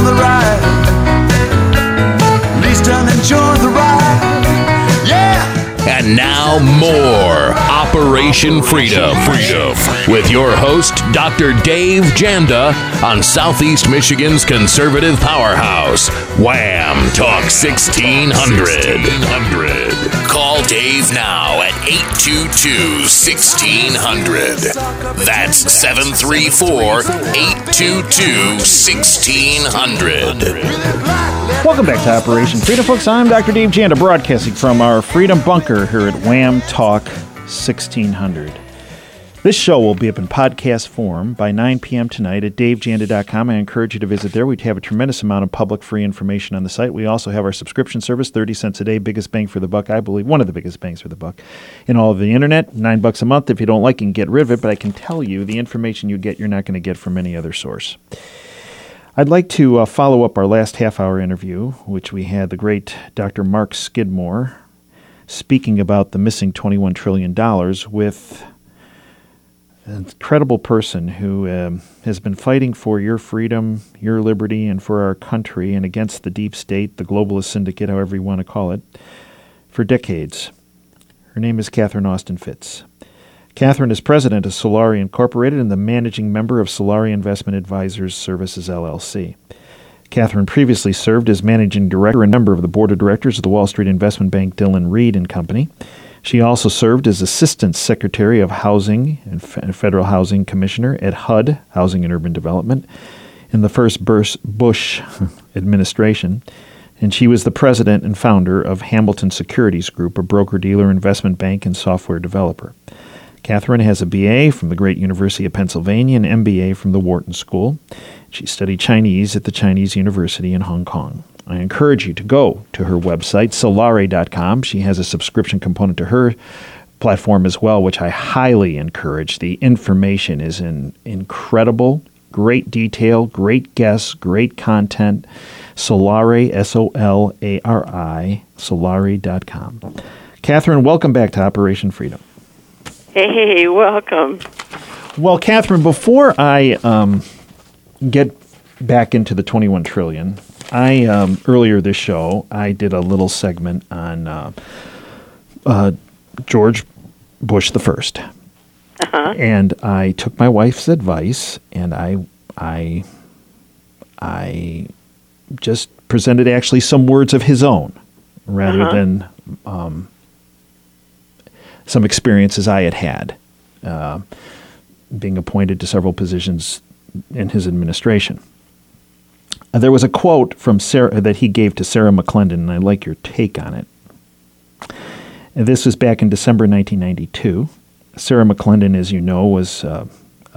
the ride. At least I'll enjoy the ride. Yeah! And now more Operation Freedom with your host, Dr. Dave Janda, on Southeast Michigan's conservative powerhouse, Wham Talk 1600. Call Dave now at 822-1600. That's 734-822-1600. Welcome back to Operation Freedom, folks. I'm Dr. Dave Janda, broadcasting from our Freedom Bunker here at Wham Talk 1600. This show will be up in podcast form by 9 p.m. tonight at davejanda.com. I encourage you to visit there. We have a tremendous amount of public free information on the site. We also have our subscription service, 30 cents a day, biggest bang for the buck, I believe, one of the biggest bangs for the buck in all of the internet, $9 a month. If you don't like it, you can get rid of it, but I can tell you the information you get, you're not going to get from any other source. I'd like to follow up our last half-hour interview, which we had the great Dr. Mark Skidmore speaking about the missing $21 trillion with an incredible person who has been fighting for your freedom, your liberty, and for our country, and against the deep state, the globalist syndicate, however you want to call it, for decades. Her name is Catherine Austin Fitts. Catherine is president of Solari Incorporated and the managing member of Solari Investment Advisors Services, LLC. Catherine previously served as managing director and member of the board of directors of the Wall Street investment bank Dillon Read and Company. She also served as Assistant Secretary of Housing and Federal Housing Commissioner at HUD, Housing and Urban Development, in the first Bush administration. And she was the president and founder of Hamilton Securities Group, a broker-dealer, investment bank, and software developer. Catherine has a BA from the Great University of Pennsylvania and MBA from the Wharton School. She studied Chinese at the Chinese University in Hong Kong. I encourage you to go to her website, Solari.com. She has a subscription component to her platform as well, which I highly encourage. The information is incredible, great detail, great guests, great content. Solari, S-O-L-A-R-I, Solari.com. Catherine, welcome back to Operation Freedom. Hey, welcome. Well, Catherine, before I get back into the 21 trillion, earlier this show, I did a little segment on George Bush the First. Uh-huh. And I took my wife's advice, and I just presented actually some words of his own rather than some experiences I had being appointed to several positions in his administration. There was a quote from Sarah that he gave to Sarah McClendon, and I'd like your take on it. And this was back in December 1992. Sarah McClendon, as you know, was an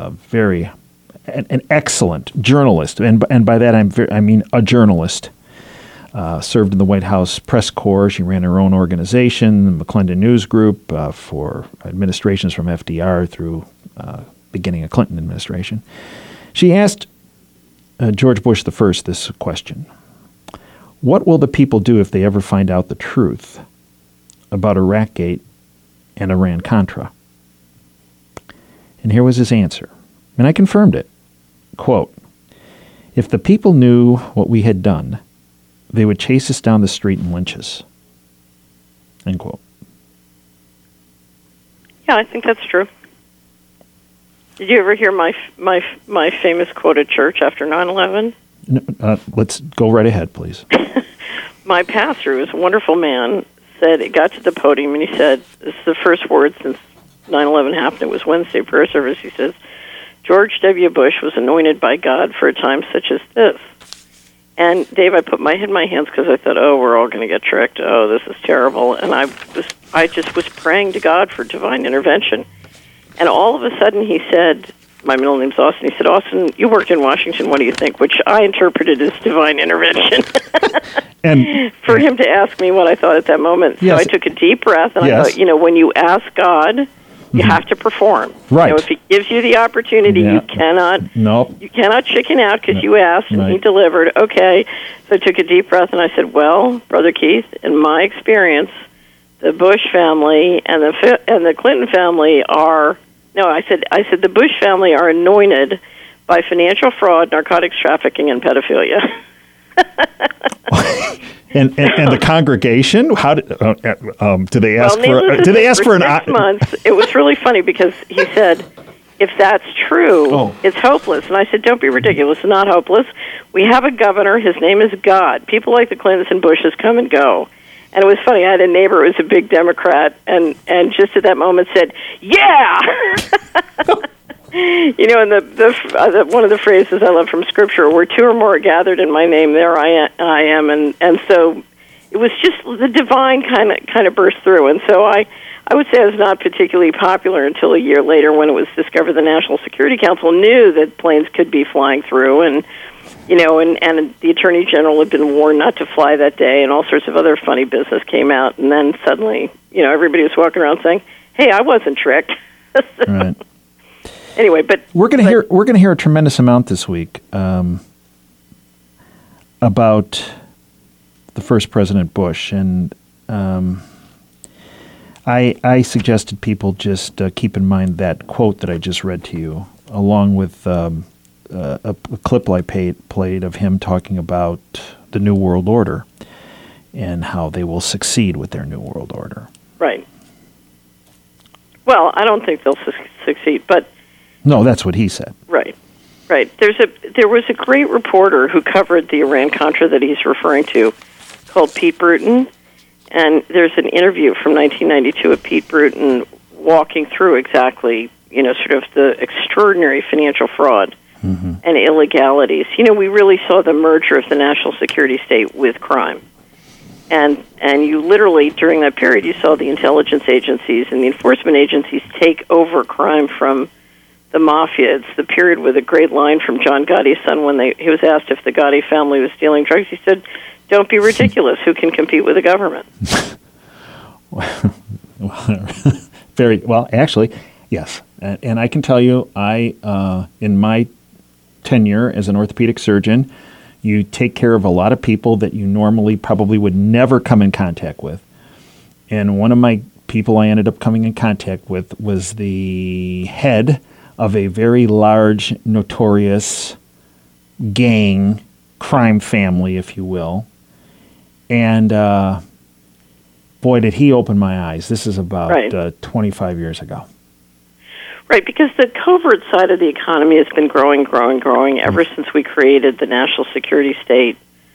excellent journalist, and by that I mean a journalist. Served in the White House press corps. She ran her own organization, the McClendon News Group, for administrations from FDR through beginning of Clinton administration. She asked George Bush the First this question: what will the people do if they ever find out the truth about Iraqgate and Iran-Contra? And here was his answer, and I confirmed it. Quote, "If the people knew what we had done, they would chase us down the street and lynch us." End quote. Yeah, I think that's true. Did you ever hear my famous quote at church after 9/11? Let's go right ahead, please. My pastor, who was a wonderful man, said, it got to the podium and he said, this is the first word since 9/11 happened. It was Wednesday prayer service. He says, George W. Bush was anointed by God for a time such as this. And, Dave, I put my head in my hands because I thought, oh, we're all going to get tricked. Oh, this is terrible. And I just was praying to God for divine intervention. And all of a sudden he said, my middle name's Austin, he said, Austin, you worked in Washington, what do you think? Which I interpreted as divine intervention. And for him to ask me what I thought at that moment. Yes. So I took a deep breath, and I thought, when you ask God, you have to perform. Right. If he gives you the opportunity, you cannot chicken out because you asked and he delivered. Okay. So I took a deep breath and I said, well, Brother Keith, in my experience, the Bush family and the Clinton family are the Bush family are anointed by financial fraud, narcotics trafficking, and pedophilia. And the congregation, how did do they ask for an 6 months? It was really funny because he said, if that's true, it's hopeless. And I said, don't be ridiculous. It's not hopeless. We have a governor. His name is God. People like the Clintons and Bushes come and go. And it was funny. I had a neighbor who was a big Democrat, and just at that moment said, yeah! You know, and the one of the phrases I love from Scripture, where two or more are gathered in my name, there I am. And so it was just the divine kind of burst through. And so I would say I was not particularly popular until a year later when it was discovered the National Security Council knew that planes could be flying through, and you know, and the Attorney General had been warned not to fly that day, and all sorts of other funny business came out. And then suddenly, you know, everybody was walking around saying, "Hey, I wasn't tricked." Right. Anyway, but we're going to hear a tremendous amount this week about the first President Bush, and I suggested people just keep in mind that quote that I just read to you, along with a clip I played of him talking about the New World Order and how they will succeed with their New World Order. Right. Well, I don't think they'll succeed, but no, that's what he said. Right. There was a great reporter who covered the Iran-Contra that he's referring to, called Pete Bruton, and there's an interview from 1992 of Pete Bruton walking through exactly, you know, sort of the extraordinary financial fraud and illegalities. You know, we really saw the merger of the national security state with crime. And you literally, during that period, you saw the intelligence agencies and the enforcement agencies take over crime from the mafia. It's the period with a great line from John Gotti's son when he was asked if the Gotti family was stealing drugs. He said, "Don't be ridiculous. Who can compete with the government?" Very well, actually, yes. And I can tell you, in my tenure as an orthopedic surgeon, you take care of a lot of people that you normally probably would never come in contact with. And one of my people I ended up coming in contact with was the head of a very large, notorious gang, crime family, if you will. And boy, did he open my eyes. This is about 25 years ago. Right, because the covert side of the economy has been growing ever since we created the national security state,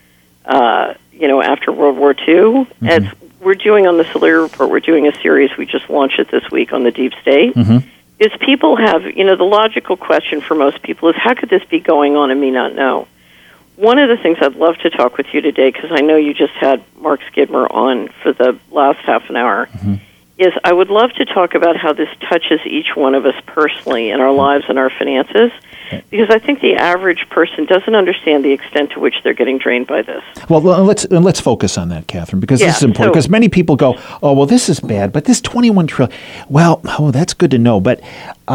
you know, after World War II. As we're doing on the Solari Report, we're doing a series, we just launched it this week on the deep state, is people have, you know, the logical question for most people is, how could this be going on and me not know? One of the things I'd love to talk with you today, because I know you just had Mark Skidmore on for the last half an hour, is I would love to talk about how this touches each one of us personally in our lives and our finances, because I think the average person doesn't understand the extent to which they're getting drained by this. Well, let's focus on that, Catherine, because this is important. Because many people go, "Oh, well, this is bad, but this 21 trillion, well, that's good to know, but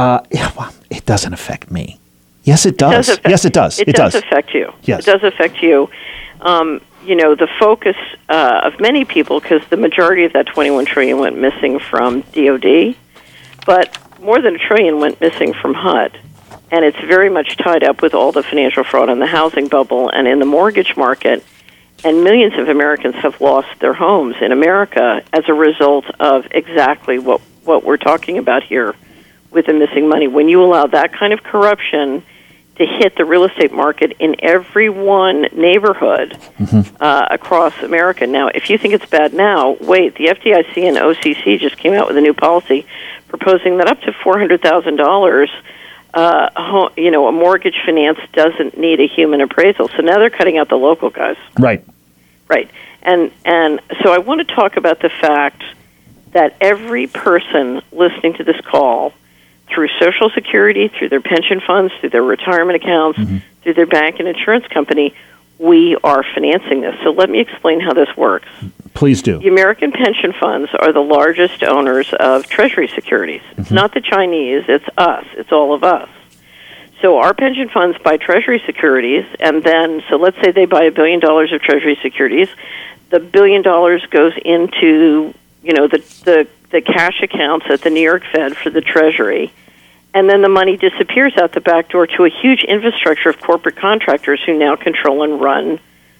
it doesn't affect me." Yes, it does. Yes, it does. It does affect you. Yes, it does affect you. You know, the focus of many people, because the majority of that 21 trillion went missing from DOD, but more than $1 trillion went missing from HUD. And it's very much tied up with all the financial fraud in the housing bubble and in the mortgage market. And millions of Americans have lost their homes in America as a result of exactly what we're talking about here with the missing money. When you allow that kind of corruption to hit the real estate market in every one neighborhood across America. Now, if you think it's bad now, wait, the FDIC and OCC just came out with a new policy proposing that up to $400,000, you know, a mortgage finance doesn't need a human appraisal. So now they're cutting out the local guys. Right. And so I want to talk about the fact that every person listening to this call, through Social Security, through their pension funds, through their retirement accounts, through their bank and insurance company, we are financing this. So let me explain how this works. Please do. The American pension funds are the largest owners of Treasury securities. It's not the Chinese, it's us. It's all of us. So our pension funds buy Treasury securities, and then, so let's say they buy $1 billion of Treasury securities. The $1 billion goes into, you know, the cash accounts at the New York Fed for the Treasury, and then the money disappears out the back door to a huge infrastructure of corporate contractors who now control and run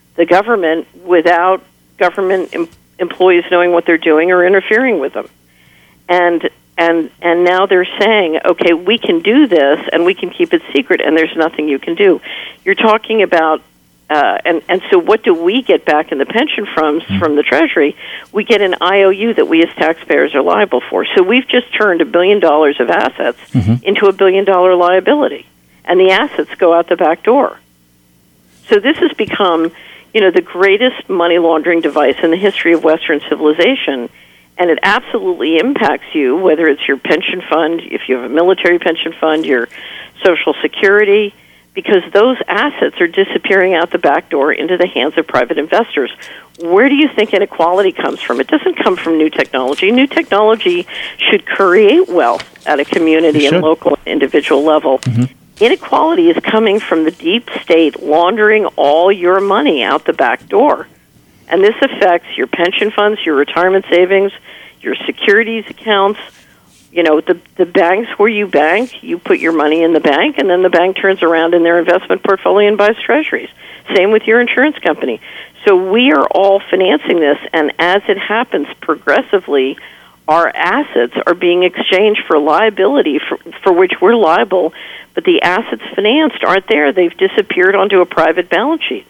the government without government employees knowing what they're doing or interfering with them. And now they're saying, okay, we can do this and we can keep it secret, and there's nothing you can do. You're talking about, and so what do we get back in the pension funds from the Treasury? We get an IOU that we as taxpayers are liable for. So we've just turned $1 billion of assets into a $1 billion liability, and the assets go out the back door. So this has become, the greatest money laundering device in the history of Western civilization. And it absolutely impacts you, whether it's your pension fund, if you have a military pension fund, your Social Security, because those assets are disappearing out the back door into the hands of private investors. Where do you think inequality comes from? It doesn't come from new technology. New technology should create wealth at a community and local and individual level. Inequality is coming from the deep state laundering all your money out the back door. And this affects your pension funds, your retirement savings, your securities accounts, the banks where you bank. You put your money in the bank, and then the bank turns around in their investment portfolio and buys treasuries. Same with your insurance company. So we are all financing this, and as it happens progressively, our assets are being exchanged for liability for which we're liable, but the assets financed aren't there. They've disappeared onto a private balance sheet.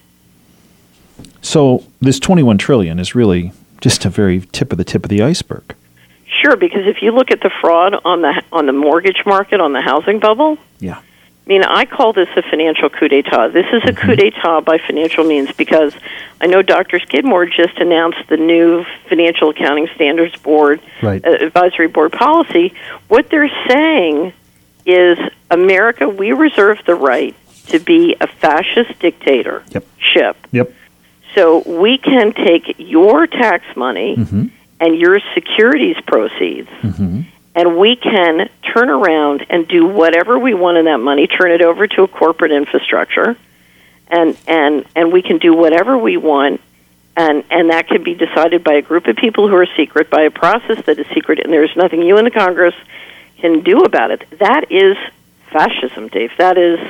So this $21 trillion is really just a very tip of the iceberg. Sure, because if you look at the fraud on the mortgage market, on the housing bubble, yeah. I call this a financial coup d'etat. This is a coup d'etat by financial means, because I know Dr. Skidmore just announced the new Financial Accounting Standards Board advisory board policy. What they're saying is, America, we reserve the right to be a fascist dictatorship. Yep. So we can take your tax money and your securities proceeds, and we can turn around and do whatever we want in that money, turn it over to a corporate infrastructure, and we can do whatever we want, and that can be decided by a group of people who are secret, by a process that is secret, and there's nothing you in the Congress can do about it. That is fascism, Dave. That is,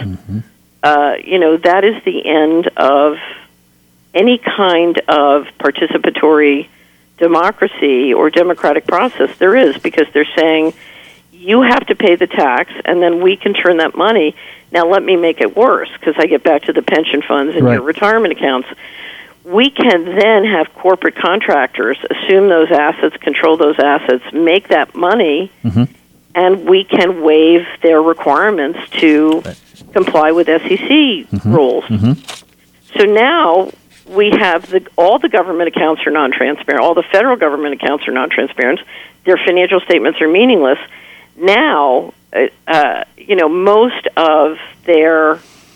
that is the end of any kind of participatory democracy or democratic process there is, because they're saying you have to pay the tax and then we can turn that money. Now let me make it worse, because I get back to the pension funds and your retirement accounts. We can then have corporate contractors assume those assets, control those assets, make that money, and we can waive their requirements to comply with SEC rules. So now we have all the government accounts are non-transparent. All the federal government accounts are non-transparent. Their financial statements are meaningless. Now, most of their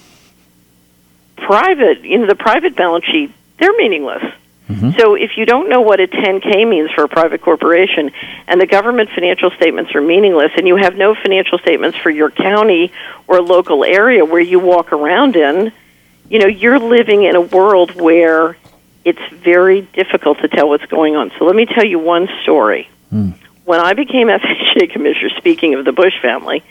private, the private balance sheet, they're meaningless. So if you don't know what a 10K means for a private corporation, and the government financial statements are meaningless, and you have no financial statements for your county or local area where you walk around in, you're living in a world where it's very difficult to tell what's going on. So let me tell you one story. When I became FHA commissioner, speaking of the Bush family,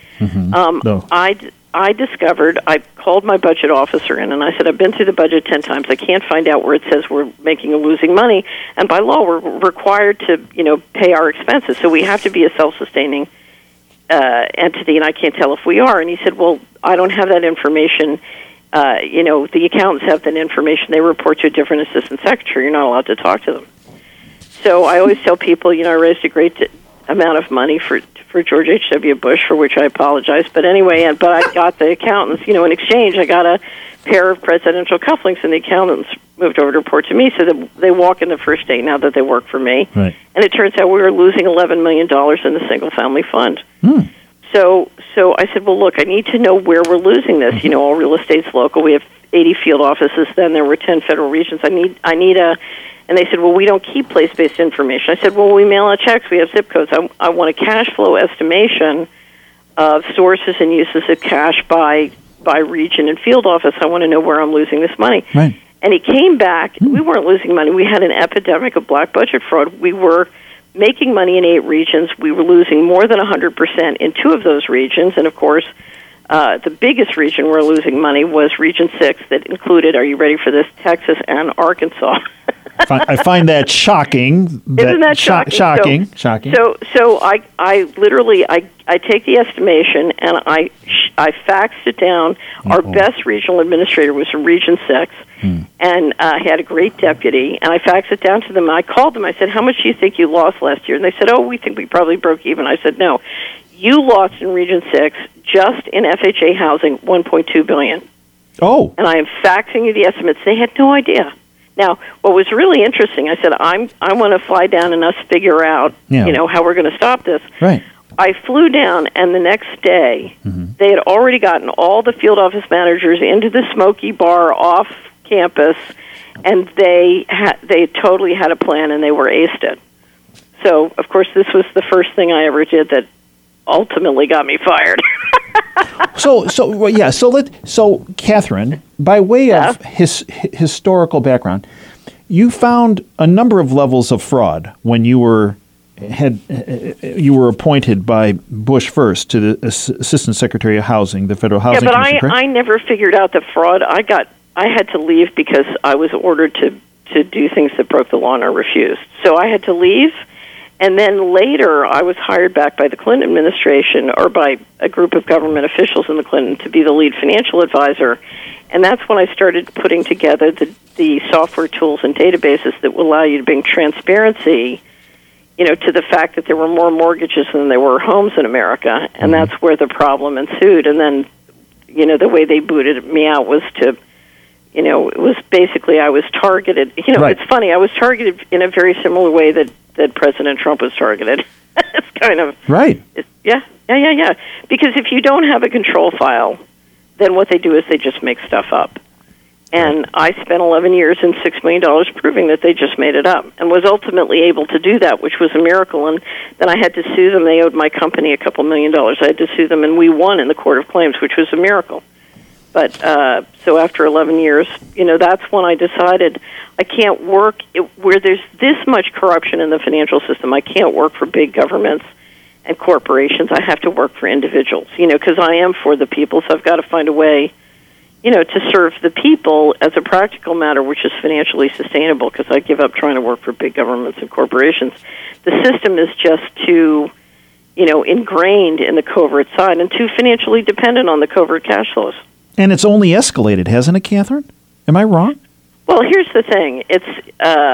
I discovered, I called my budget officer in, and I said, I've been through the budget 10 times. I can't find out where it says we're making or losing money. And by law, we're required to, pay our expenses. So we have to be a self-sustaining entity, and I can't tell if we are. And he said, well, I don't have that information. The accountants have that information. They report to a different assistant secretary. You're not allowed to talk to them. So I always tell people, I raised a great amount of money for George H.W. Bush, for which I apologize. But anyway, but I got the accountants, in exchange, I got a pair of presidential cufflinks, and the accountants moved over to report to me, so that they walk in the first day now that they work for me. Right. And it turns out we were losing $11 million in the single-family fund. So I said, well, look, I need to know where we're losing this. All real estate's local. We have 80 field offices. Then there were 10 federal regions. I need a... And they said, well, we don't keep place-based information. I said, well, we mail out checks. We have zip codes. I want a cash flow estimation of sources and uses of cash by region and field office. I want to know where I'm losing this money. Right. And he came back. We weren't losing money. We had an epidemic of black budget fraud. We were making money in 8 regions. We were losing more than 100% in 2 of those regions. And, of course, The biggest region we're losing money was Region 6 that included, are you ready for this, Texas and Arkansas. I find that shocking. Isn't that shocking? Shocking. So I literally take the estimation and I faxed it down. Our best regional administrator was from Region 6, and he had a great deputy. And I faxed it down to them. I called them. I said, "How much do you think you lost last year?" And they said, "Oh, we think we probably broke even." I said, "No, you lost in Region 6 just in FHA housing $1.2 billion." Oh, and I am faxing you the estimates. They had no idea. Now, what was really interesting, I said, I want to fly down and us figure out, how we're going to stop this. Right. I flew down, and the next day, they had already gotten all the field office managers into the Smoky Bar off campus, and they totally had a plan, and they were aced it. So, of course, this was the first thing I ever did that ultimately got me fired. So, Catherine, by way of historical background, you found a number of levels of fraud when you were appointed by Bush first to the Assistant Secretary of Housing, the Federal Housing Commission. But I never figured out the fraud. I had to leave because I was ordered to do things that broke the law, and I refused. So I had to leave. And then later, I was hired back by the Clinton administration or by a group of government officials in the Clinton to be the lead financial advisor. And that's when I started putting together the software tools and databases that will allow you to bring transparency, to the fact that there were more mortgages than there were homes in America. And that's where the problem ensued. And then, the way they booted me out was to, it was basically I was targeted. Right. It's funny, I was targeted in a very similar way that President Trump was targeted. It's kind of... Right. Yeah. Because if you don't have a control file, then what they do is they just make stuff up. And I spent 11 years and $6 million proving that they just made it up, and was ultimately able to do that, which was a miracle. And then I had to sue them. They owed my company a couple $1 million. I had to sue them, and we won in the Court of Claims, which was a miracle. But so after 11 years, that's when I decided I can't work where there's this much corruption in the financial system. I can't work for big governments and corporations. I have to work for individuals, because I am for the people. So I've got to find a way, to serve the people as a practical matter, which is financially sustainable, because I give up trying to work for big governments and corporations. The system is just too, ingrained in the covert side and too financially dependent on the covert cash flows. And it's only escalated, hasn't it, Catherine? Am I wrong? Well, here's the thing. It's,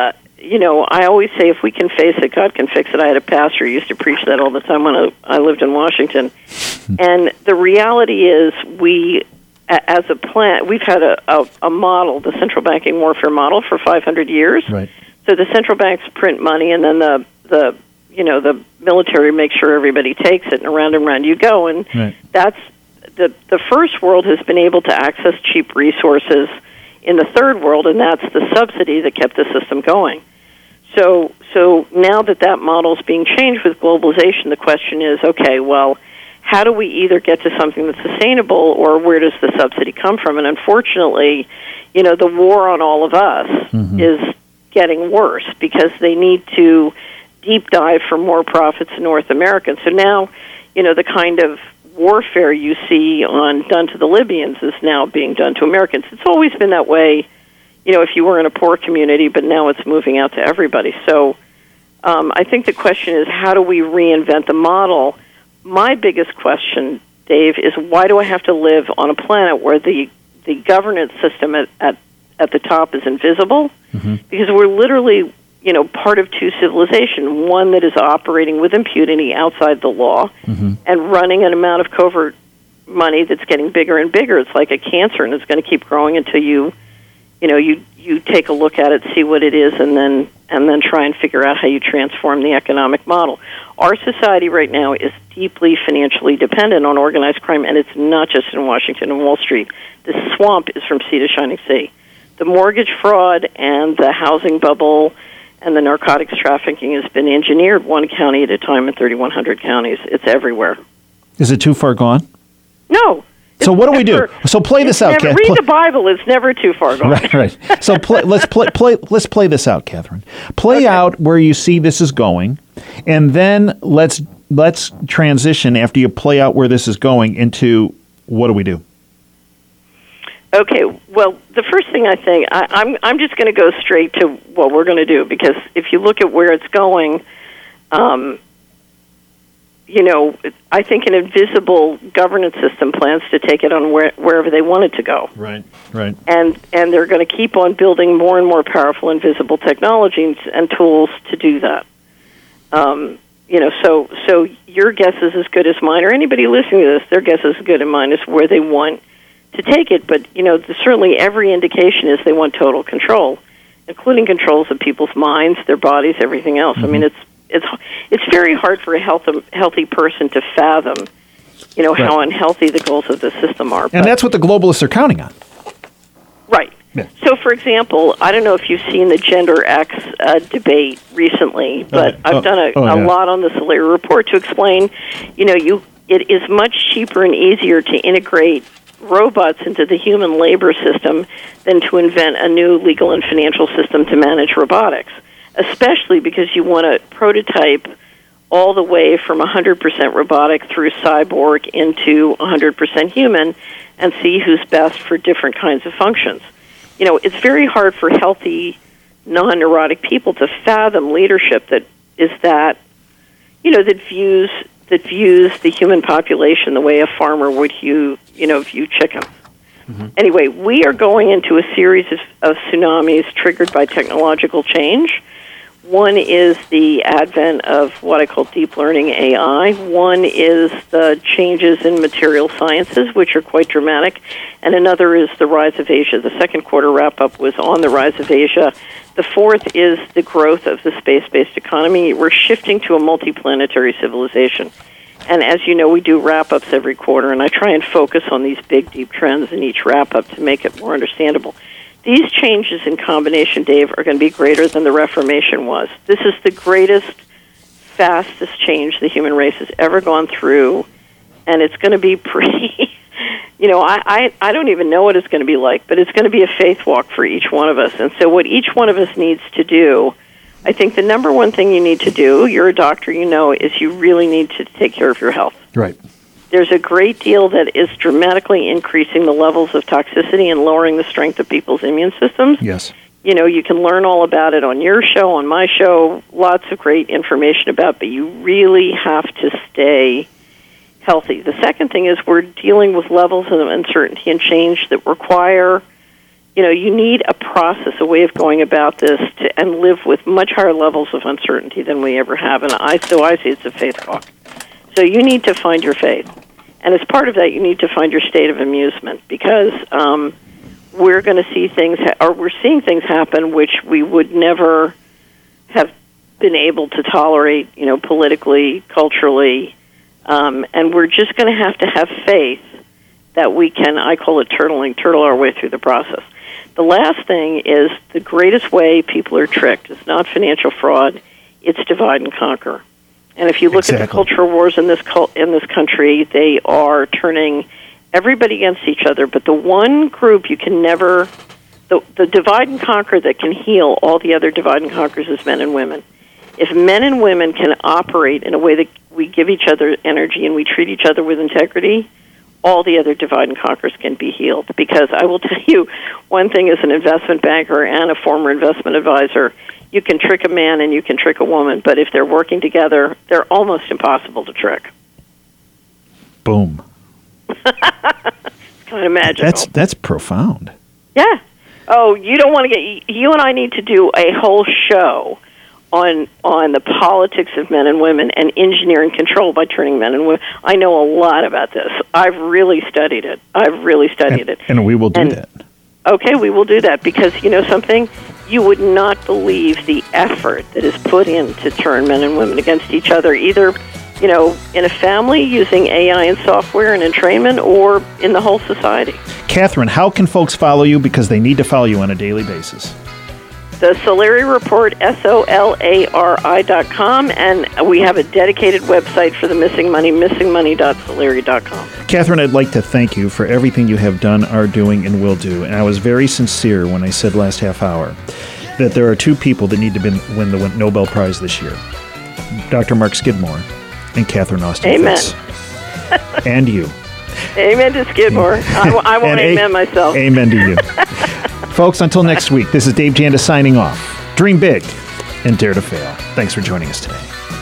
I always say if we can face it, God can fix it. I had a pastor who used to preach that all the time when I lived in Washington. And the reality is we, as a plant, we've had a model, the central banking warfare model, for 500 years. Right. So the central banks print money, and then the military makes sure everybody takes it, and around you go. And that's... The first world has been able to access cheap resources in the third world, and that's the subsidy that kept the system going. So now that model is being changed with globalization, the question is, okay, well, how do we either get to something that's sustainable, or where does the subsidy come from? And unfortunately, the war on all of us is getting worse because they need to deep dive for more profits in North America. So now, the kind of warfare you see done to the Libyans is now being done to Americans. It's always been that way, if you were in a poor community, but now it's moving out to everybody. So I think the question is, how do we reinvent the model? My biggest question, Dave, is why do I have to live on a planet where the governance system at the top is invisible? Because we're literally, part of two civilizations, one that is operating with impunity outside the law and running an amount of covert money that's getting bigger and bigger. It's like a cancer, and it's going to keep growing until you take a look at it, see what it is, and then try and figure out how you transform the economic model. Our society right now is deeply financially dependent on organized crime, and it's not just in Washington and Wall Street. The swamp is from sea to shining sea. The mortgage fraud and the housing bubble and the narcotics trafficking has been engineered one county at a time in 3,100 counties. It's everywhere. Is it too far gone? No. So what do we do? So play this out, Catherine. Read the Bible. It's never too far gone. Right. So let's play this out, Catherine. Play out where you see this is going, and then let's transition after you play out where this is going into what do we do? Okay, well, the first thing I think, I'm just going to go straight to what we're going to do, because if you look at where it's going, I think an invisible governance system plans to take it on wherever they want it to go. Right. And they're going to keep on building more and more powerful invisible technologies and tools to do that. So your guess is as good as mine, or anybody listening to this, their guess is as good as mine as where they want to take it. But, certainly every indication is they want total control, including controls of people's minds, their bodies, everything else. Mm-hmm. I mean, it's very hard for a healthy person to fathom, how unhealthy the goals of the system are. And that's what the globalists are counting on. Right. Yeah. So, for example, I don't know if you've seen the Gender X debate recently, but I've done a lot on the Solari Report to explain, it is much cheaper and easier to integrate robots into the human labor system than to invent a new legal and financial system to manage robotics, especially because you want to prototype all the way from 100% robotic through cyborg into 100% human and see who's best for different kinds of functions. It's very hard for healthy, non-neurotic people to fathom leadership that views the human population the way a farmer would view chickens. Mm-hmm. Anyway, we are going into a series of tsunamis triggered by technological change. One is the advent of what I call deep learning AI. One is the changes in material sciences, which are quite dramatic. And another is the rise of Asia. The second quarter wrap-up was on the rise of Asia. The fourth is the growth of the space-based economy. We're shifting to a multiplanetary civilization. And as you know, we do wrap-ups every quarter, and I try and focus on these big, deep trends in each wrap-up to make it more understandable. These changes in combination, Dave, are going to be greater than the Reformation was. This is the greatest, fastest change the human race has ever gone through, and it's going to be pretty, I don't even know what it's going to be like, but it's going to be a faith walk for each one of us. And so what each one of us needs to do, I think the number one thing you need to do, you're a doctor, is you really need to take care of your health. Right. There's a great deal that is dramatically increasing the levels of toxicity and lowering the strength of people's immune systems. Yes. You can learn all about it on your show, on my show, lots of great information about, but you really have to stay healthy. The second thing is we're dealing with levels of uncertainty and change that require, you need a process, a way of going about this and live with much higher levels of uncertainty than we ever have. And I see it's a faith walk. So you need to find your faith. And as part of that, you need to find your state of amusement, because we're going to see things, we're seeing things happen which we would never have been able to tolerate, politically, culturally, and we're just going to have faith that we can, I call it turtle our way through the process. The last thing is the greatest way people are tricked. It's not financial fraud, it's divide and conquer. And if you look at the cultural wars in this country, they are turning everybody against each other. But the one group you can never, the divide and conquer that can heal all the other divide and conquers is men and women. If men and women can operate in a way that we give each other energy and we treat each other with integrity, all the other divide and conquers can be healed. Because I will tell you, one thing as an investment banker and a former investment advisor, you can trick a man and you can trick a woman, but if they're working together, they're almost impossible to trick. Boom. It's kind of magical. That's profound. Yeah. Oh, you don't want to get... You and I need to do a whole show on the politics of men and women and engineering control by turning men and women. I know a lot about this. I've really studied it. And we will do that. Okay, we will do that, because you know something? You would not believe the effort that is put in to turn men and women against each other, either, in a family using AI and software and entrainment, or in the whole society. Catherine, how can folks follow you, because they need to follow you on a daily basis? The Solari Report, SOLARI.com, and we have a dedicated website for the missing money, missingmoney.solari.com. Catherine, I'd like to thank you for everything you have done, are doing, and will do. And I was very sincere when I said last half hour that there are two people that need to win the Nobel Prize this year. Dr. Mark Skidmore and Catherine Austin Amen. Fitz. And you. Amen to Skidmore. I won't amen myself. Amen to you. Folks, until next week, this is Dave Janda signing off. Dream big and dare to fail. Thanks for joining us today.